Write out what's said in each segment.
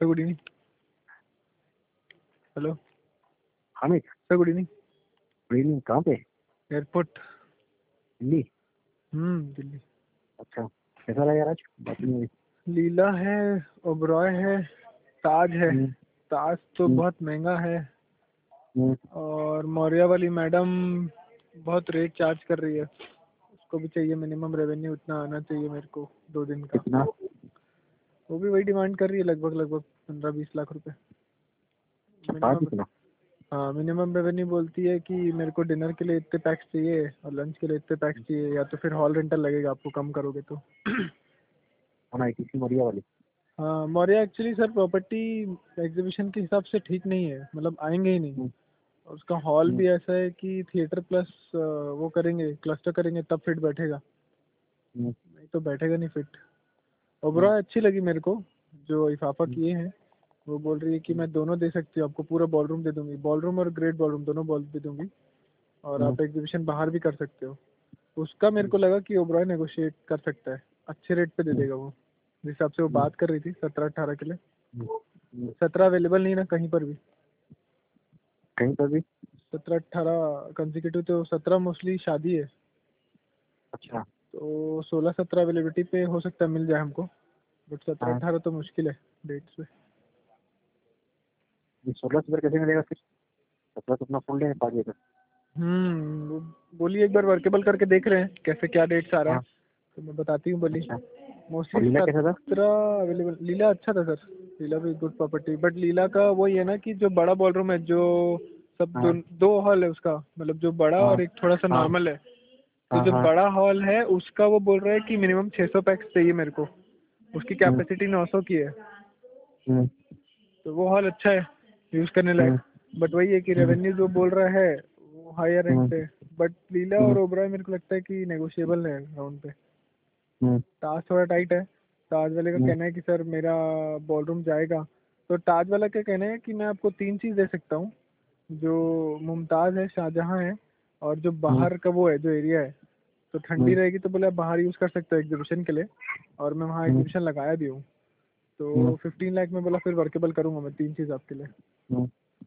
Sir good evening. Hello Hamid, sir good evening. Good evening. कहाँ पे? Airport. Delhi. Delhi. अच्छा, कैसा लगा यार आज? बात नहीं हुई। लीला है, ओबरॉय है, ताज है। हम्म, ताज तो हम्म, बहुत महंगा है हम्म, और मौर्या वाली मैडम बहुत रेट चार्ज कर रही है। उसको भी चाहिए मिनिमम रेवेन्यू उतना आना चाहिए मेरे को 2 दिन का। कितना? वो भी वही डिमांड कर रही है, लगभग 15-20 लाख रुपए कहा मिनिमम। कितना? हाँ, मिनिमम रेवेन्यू बोलती है कि मेरे को डिनर के लिए इतने पैक्स चाहिए और लंच के लिए इतने पैक्स चाहिए, या तो फिर हॉल रेंटल लगेगा आपको कम करोगे तो। होना ITC मोरिया वाली। हाँ, Maurya actually sir property exhibition के हिसाब से ठीक नहीं है, मतलब आएंगे ही नहीं। हम्म, और उसका हॉल हम्म, भी ऐसा है कि थिएटर प्लस वो करेंगे, क्लस्टर करेंगे तब फिट बैठेगा, हम्म, नहीं तो बैठेगा नहीं फिट। हम्म, ओबरॉय अच्छी लगी मेरे को, जो इफाफा हम्म, किए हैं। वो बोल रही है कि हम्म, मैं दोनों दे सकती हूँ आपको, पूरा बॉलरूम दे दूंगी, बॉलरूम और ग्रेट बॉलरूम दोनों बॉल दे दूंगी, और हम्म, आप एग्जीबिशन बाहर भी कर सकते हो। उसका मेरे हम्म, को लगा कि ओबरॉय नेगोशिएट कर सकता है, अच्छे रेट पे दे हम्म, देगा वो, जिस हिसाब से वो हम्म, बात कर रही थी 17-18 के लिए। हम्म, 17 अवेलेबल नहीं ना कहीं पर भी। कहीं पर भी? 17-18 कंजिक्यूटिव, तो 17 मोस्टली शादी है, अच्छा। तो 16-17 अवेलेबिलिटी पे हो सकता है मिल जाए हमको, बट सत्रह हाँ, अठारह तो मुश्किल है डेट्स पे। 16 सीटर कैसे मिलेगा फिर? 17 तो अपना फुल डे है 5 बजे तक। वो बोली एक बार वर्केबल करके देख रहे हैं कैसे क्या डेट्स आ रहा है, हाँ। तो मैं बताती हूँ बोली। अच्छा, मोस्टली और लीला कैसा था? 17 अवेलेबल। लीला अच्छा था सर, लीला भी गुड प्रॉपर्टी, बट लीला का वही है ना कि जो बड़ा बॉलरूम है, जो सब हाँ, दो हॉल है उसका, मतलब जो बड़ा हाँ, और एक थोड़ा सा हाँ, नॉर्मल है। तो हाँ, जो हाँ। बड़ा हॉल है उसका वो बोल रहा है कि मिनिमम 600 पैक्स चाहिए मेरे को, उसकी हम्म, कैपेसिटी 900 की है। हम्म, तो वो हॉल अच्छा है यूज करने हम्म, लायक, बट वही है कि हम्म, रेवेन्यू जो बोल रहा है वो हायर एंड हम्म, पे। बट लीला हम्म, और ओबराय मेरे को लगता है कि नेगोशिएबल है राउंड पे। हम्म, ताज थोड़ा टाइट है। ताज वाले का हम्म, कहना है कि सर मेरा बॉलरूम जाएगा, तो ताज वाला का कहना है कि मैं आपको 3 चीज़ दे सकता हूँ, जो मुमताज़ है, शाहजहाँ है, और जो हम्म, बाहर का वो है जो एरिया है। तो ठंडी हम्म, रहेगी तो बोले आप बाहर यूज़ कर सकते हो एग्जीबिशन के लिए, और मैं वहाँ हम्म, एग्जीबिशन लगाया भी हूँ। हम्म, तो 15 लाख में बोला फिर वर्केबल करूँगा मैं 3 चीज़ आपके लिए। हम्म,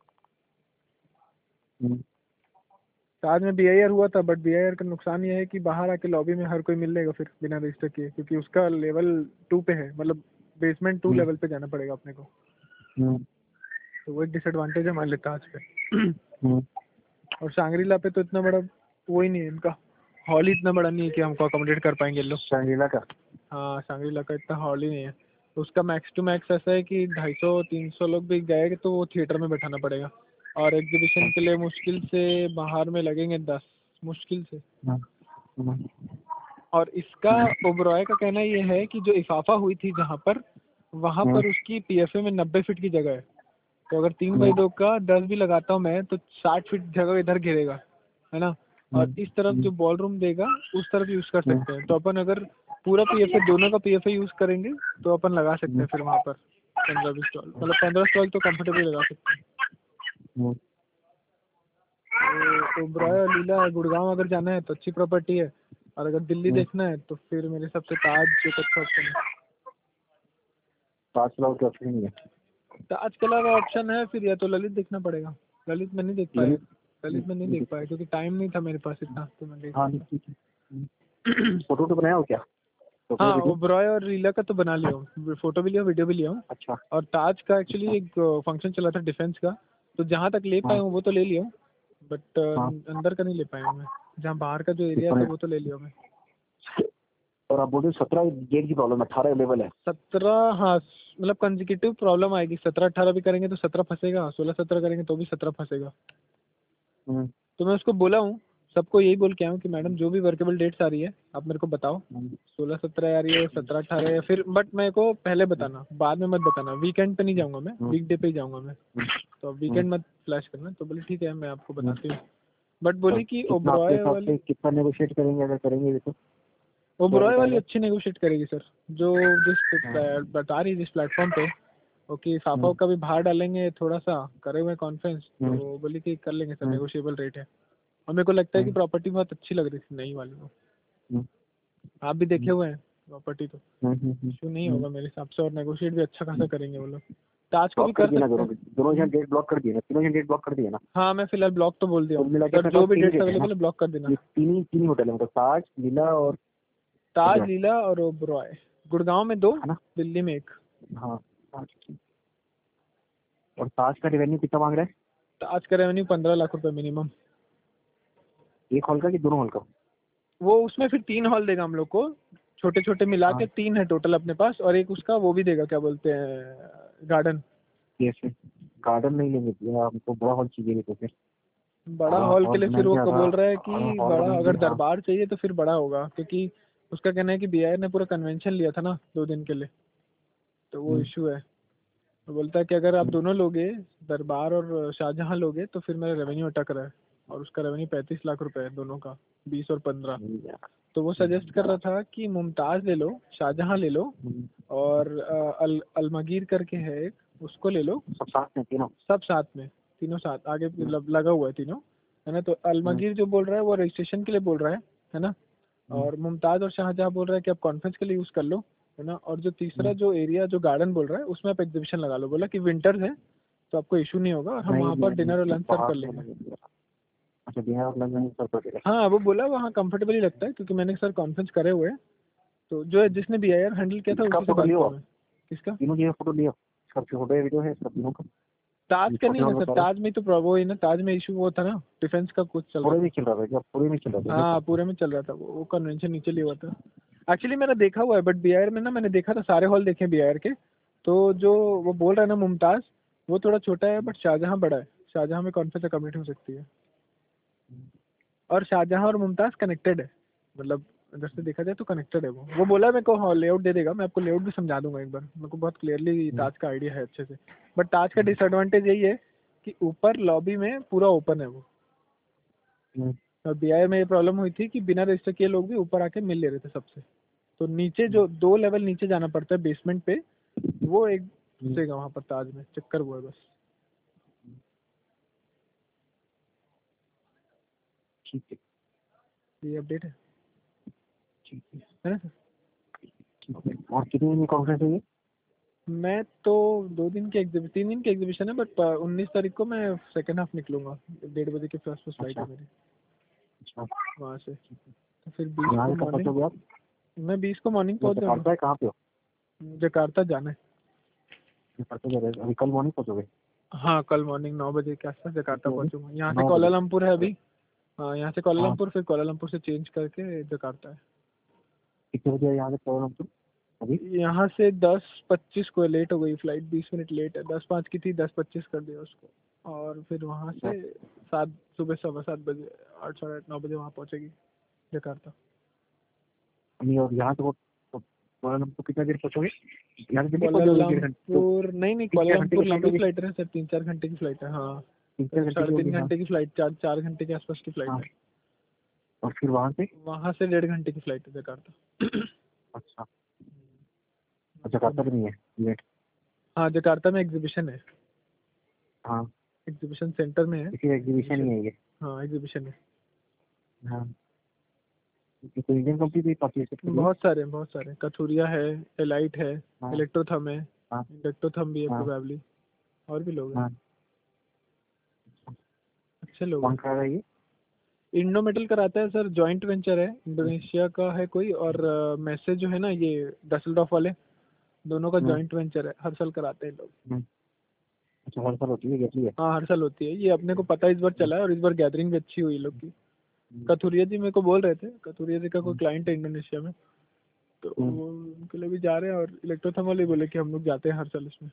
हम्म। ताज में BIR हुआ था, बट BIR का नुकसान ये है कि बाहर आके लॉबी में हर कोई मिल लेगा फिर बिना रजिस्टर किए, क्योंकि उसका लेवल 2 पे है, मतलब बेसमेंट 2 हम्म, लेवल पे जाना पड़ेगा अपने को। हम्म, तो वो एक डिसएडवांटेज है हमारे लिए ताज पे। हम्म। और सांग्रीला पे तो इतना बड़ा वो ही नहीं है, इनका हॉल ही इतना बड़ा नहीं है कि हमको अकोमोडेट कर पाएंगे ये लोग। शर्मिला का? हाँ, सांग्रीला का इतना हॉल ही नहीं है। तो उसका मैक्स टू मैक्स ऐसा है कि 250-300 लोग भी गए तो वो थिएटर में बैठाना पड़ेगा, और एग्जीबिशन के लिए मुश्किल से बाहर में लगेंगे 10, मुश्किल से। हम्म, हम्म, और इसका ओबरॉय का कहना ये है कि जो इफाफा हुई थी जहाँ पर, वहाँ हम्म, पर उसकी PFA में 90 फीट की जगह है। तो अगर 3x2 हम्म, का 10 भी लगाता हूँ मैं, तो 60 फीट जगह इधर घेरेगा, है ना। और इस तरफ हम्म, जो बॉल रूम देगा उस तरफ यूज कर हम्म, सकते हैं। तो अपन अगर पूरा PFA, दोनों का PFA यूज करेंगे तो अपन लगा सकते हम्म, हैं फिर वहाँ पर 15-20 स्टॉल, मतलब 15 स्टॉल तो कंफर्टेबली लगा सकते हैं। हम्म, तो ओबरॉय और लीला, गुड़गांव अगर जाना है तो अच्छी प्रॉपर्टी है, और अगर दिल्ली हम्म। देखना है तो फिर मेरे हिसाब से ताज एक अच्छा ऑप्शन है। 5 लाख का ऑप्शन नहीं है? ताज के अलावा ऑप्शन है फिर, या तो ललित देखना पड़ेगा। ललित में नहीं देख पाए, ललित? ललित में नहीं देख पाए क्योंकि टाइम नहीं था मेरे पास इतना, तो मैं देख हाँ, पाता। ठीक है। फोटो तो बनाया हो क्या? फोटो हाँ, वीडियो? ओबरॉय और लीला का तो बना लिया हूँ, फोटो भी लिया, वीडियो भी लिया हूँ। अच्छा। और ताज का अच्छा। एक्चुअली एक फंक्शन चला था डिफेंस का, तो जहाँ तक ले पाया हाँ, हूँ वो तो ले लिया हूँ, बट हाँ। अंदर का नहीं ले पाया हूँ मैं। जहाँ बाहर का जो एरिया था कितने? वो तो ले लिया मैं। और आप बोल रहे 17 गेट की प्रॉब्लम, 18 अवेलेबल है? 17, हाँ, मतलब कंजिक्यूटिव प्रॉब्लम आएगी। 17-18 भी करेंगे तो 17 फंसेगा, 16-17 करेंगे तो भी 17 फंसेगा। हम्म, तो मैं उसको बोला हूँ, सबको यही बोल के आया हूँ कि मैडम जो भी वर्केबल डेट्स आ रही है आप मेरे को बताओ, हम्म, 16-17 आ रही है, 17-18 या फिर, बट मेरे को पहले बताना, बाद में मत बताना। वीकेंड पे नहीं जाऊँगा मैं, हम्म, वीकडे पे ही जाऊँगा मैं। तो हम्म, वीकेंड मत फ्लैश करना। तो बोली ठीक है मैं आपको हम्म। बताती हूँ। बट और बोली कि कितना आपके ओबरॉय हिसाब वाली, से कितना नेगोशिएट करेंगे अगर करेंगे भी तो? क्या ओबरॉय रेट वाली आएगा? अच्छी नेगोशिएट करेगी सर, जो जिस हाँ। बता रही है जिस प्लेटफॉर्म पे। ओके, साफा हम्म, का भी बाहर डालेंगे थोड़ा सा, करे हुए कॉन्फ्रेंस, हम्म, तो बोली कि कर लेंगे सर, हम्म, नेगोशिएबल रेट है। और मेरे को लगता है कि हम्म, प्रॉपर्टी बहुत अच्छी लग रही थी नई वाली वो। हम्म, आप भी देखे हम्म, हुए हैं प्रॉपर्टी, तो हम्म, हम्म, इशू नहीं हम्म, होगा मेरे हिसाब से, और नेगोशिएट भी अच्छा खासा करेंगे वो लोग। ताज को भी ब्लॉक कर कर दिए ना सकते दोनों हैं। दोनों जन डेट ब्लॉक कर दिए ना, तीनों जन डेट ब्लॉक कर दिए ना। हाँ मैं फिलहाल ब्लॉक तो बोल दिया कुल हूँ मिला के सर, अपने जो पास भी तीन डेट्स डेट है अवेलेबल ना, है ब्लॉक कर देना। ये तीन होटल है मतलब ताज, लीला और ताज, ओबेरॉय, लीला और ओबरॉय। गुड़गांव में 2, है ना। दिल्ली में 1। हाँ ताज की। और ताज का रेवेन्यू कितना मांग रहा है? ताज का रेवेन्यू 15 लाख रुपए मिनिमम। एक हॉल का कि दोनों हॉल का? वो उसमें फिर 3 हॉल देगा हम लोग को, छोटे छोटे मिला के हाँ 3 है टोटल अपने पास, और एक उसका वो भी देगा, क्या बोलते हैं, गार्डन। कैसे? गार्डन नहीं लेंगे भैया, हमको बड़ा हॉल चाहिए तो फिर। बड़ा बड़ा हॉल के हॉल लिए फिर मिल वो जाएगा, बोल रहा है बड़ा कि हॉल बड़ा मिल अगर जाएगा। हाँ दरबार चाहिए तो फिर बड़ा होगा, क्योंकि उसका कहना है कि बीआईआर ने पूरा कन्वेंशन लिया था ना 2 दिन के लिए, तो वो हम्म, इशू है। तो बोलता है कि अगर आप हम्म, दोनों लोगे, दरबार और शाहजहाँ लोगे, तो फिर मेरा रेवेन्यू अटक रहा है, और उसका रेवेन्यू 35 लाख रुपए है दोनों का, 20 और 15। मिल जाएगा। तो वो सजेस्ट कर रहा था कि मुमताज़ ले लो, शाहजहाँ ले लो, हम्म, और अलमगीर करके है एक, उसको ले लो। सब साथ में तीनों। सब साथ में, तीनों साथ आगे लगा हुआ है तीनों, है ना। तो हम्म, अलमगीर जो बोल रहा है वो रजिस्ट्रेशन के लिए बोल रहा है ना। हम्म, और मुमताज़ और शाहजहाँ बोल रहा है कि आप कॉन्फ्रेंस के लिए यूज़ कर लो, है ना। और जो तीसरा हम्म। जो एरिया जो गार्डन बोल रहा है उसमें आप एग्जीबिशन लगा लो, बोला कि विंटर्स है तो आपको इशू नहीं होगा, और हम नहीं वहाँ पर नहीं, डिनर और लंच सर्व बाहर कर में लेंगे। नहीं। अच्छा बिहार और लंदन सब कर देगा। हाँ वो बोला वहाँ कंफर्टेबल ही लगता है, क्योंकि मैंने सर कॉन्फ्रेंस करे हुए हैं, तो जो है जिसने बीआईआर हैंडल किया था इसका उसी से फोटो बात लियो किया आप, मैं। किसका? तीनों जगह फोटो लियो, सबके फोटो वीडियो है सब तीनों का। ताज ये का छोटे नहीं हॉल है सर, बता रहे, ताज में तो वो ही ना, ताज में इशू वो था ना, डिफेंस का कुछ चल रहा पूरे था। में चल रहा था क्या? पूरे में चल रहा था हाँ क्या? पूरे में चल रहा था, वो कन्वेंशन नीचे लिया हुआ था। एक्चुअली मेरा देखा हुआ है, बट बीआईआर में ना मैंने देखा था, सारे हॉल देखे बीआईआर के। तो जो वो बोल रहा है ना मुमताज, वो थोड़ा छोटा है, बट शाहजहाँ बड़ा है। शाहजहाँ में कॉन्फ्रेंस कम्युनिटी हो सकती है, और शाहजहाँ और मुमताज कनेक्टेड है, मतलब अगर से देखा जाए तो कनेक्टेड है। वो बोला मेरे को हाँ लेआउट दे देगा, मैं आपको लेआउट भी समझा दूंगा एक बार, मेरे को बहुत क्लियरली ताज का आइडिया है अच्छे से। बट ताज का डिसएडवांटेज यही है कि ऊपर लॉबी में पूरा ओपन है वो, हम्म, और बीआईआर में ये प्रॉब्लम हुई थी कि बिना रजिस्टर किए लोग भी ऊपर आके मिल ले रहे थे सबसे। तो नीचे जो 2 लेवल नीचे जाना पड़ता है बेसमेंट पे, वो एक हम्म, घुसेगा वहाँ पर ताज में, चक्कर वो है बस। ठीक है ये अपडेट ठीक है है ना सर। ठीक है। और कितने दिन की कॉन्फ्रेंस है ये? मैं तो 2 दिन के 3 दिन के एग्जीबिशन है, बट 19 तारीख को मैं सेकेंड हाफ निकलूंगा, 1:30 बजे के आसपास फ्लाइट है अच्छा मेरी अच्छा। वहाँ से। तो फिर 20 यहाँ को से कब मॉर्निंग, पहुँचोगे आप? मैं 20 को मॉर्निंग ये पहुँच जाऊँगा। जकार्ता है, कहाँ पे हो? जकार्ता जाना है। जकार्ता जा रहे हो? अभी कल मॉर्निंग पहुँचोगे? हाँ कल मॉर्निंग 9 बजे के आसपास जकार्ता कितने बजे? पहुँचूंगा, यहाँ से 9 बजे। कोलालमपुर है अभी। हाँ यहाँ से हाँ, कोलालमपुर, फिर कोलालमपुर से चेंज करके जकार्ता है। कितने बजे है यहाँ से कोलमपुर अभी? यहाँ से 10:25 को लेट हो गई फ्लाइट, 20 मिनट लेट है, 10:05 की थी, 10:25 कर दिया उसको। और फिर वहाँ से सुबह 7:15 बजे, 8, साढ़े 8, 9 बजे वहाँ पहुँचेगी जकार्ता। नहीं, और यहाँ से वो तो कोलमपुर कितना देर पहुँचोगे? यहाँ से जल्दी पहुँच जाओगे, 1.5 घंटे तो? कोलालमपुर नहीं, 3-4 घंटे की कोलालमपुर फ्लाइट लंबी होगी। फ्लाइट है सर, 3-4 घंटे की फ्लाइट है हाँ। 3-4 घंटे की साढ़े होगी, तीन हाँ। घंटे की फ्लाइट, 4 घंटे के आसपास की फ्लाइट हाँ, है। और फिर वहाँ से? वहाँ से 1.5 घंटे की फ्लाइट है जकार्ता। अच्छा, जकार्ता भी नहीं है इवेंट? हाँ जकार्ता में एग्जीबिशन है, हाँ, एग्जीबिशन सेंटर में है इसी एग्जीबिशन ही एग्जीबिशन। है ये। हाँ एग्जीबिशन है। हाँ, ये तो इंडियन कंपनी भी पार्टिसिपेट कर रही है। बहुत सारे कथुरिया है, एलाइट है, हाँ इलेक्ट्रोथम है, हाँ इंडक्टोथम भी है हाँ प्रोबेबली, और भी लोग हैं, हाँ। अच्छे लोग कौन हैं। करा रहा है ये? इंडो मेटल कराता है सर, जॉइंट वेंचर है, इंडोनेशिया का है कोई, और मैसेज जो है ना ये डसल्डॉर्फ वाले, दोनों का हम्म, जॉइंट वेंचर है, हर साल कराते हैं लोग। हम्म। अच्छा, हर साल होती है ये है? हाँ हर साल होती है ये, अपने को पता है, इस बार चला है, और इस बार गैदरिंग भी अच्छी हुई लोग की। कथुरिया जी मेरे को बोल रहे थे, कथुरिया जी का कोई क्लाइंट है इंडोनेशिया में, तो वो उनके लिए भी जा रहे हैं, और इलेक्ट्रोथर्मल वाले बोले कि हम लोग जाते हैं हर साल इसमें।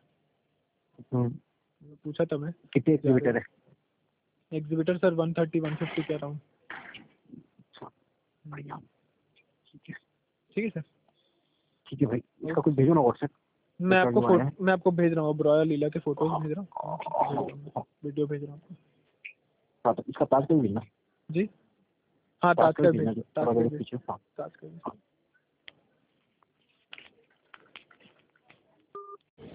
पूछा था मैं, कितने जा रहे एग्जीबिटर है? हैं एग्जीबिटर सर 130-150 के अराउंड। अच्छा, बढ़िया। ठीक है ठीक है सर। ठीक है भाई, इसका कुछ भेजो ना व्हाट्सएप पे, क्या जो आया है। मैं आपको भेज रहा हूँ, ब्रॉयल लीला के फोटोज भेज रहा हूँ, भेज रहा हूँ, वीडियो भेज रहा हूँ आपको। हाँ, तो इसका ताज का भी भेजना। जी हाँ ताज ताज का भी का भेजना भेज, जो ताज थोड़ा का बड़े भेज, पीछे। हाँ ताज का भेज। हाँ।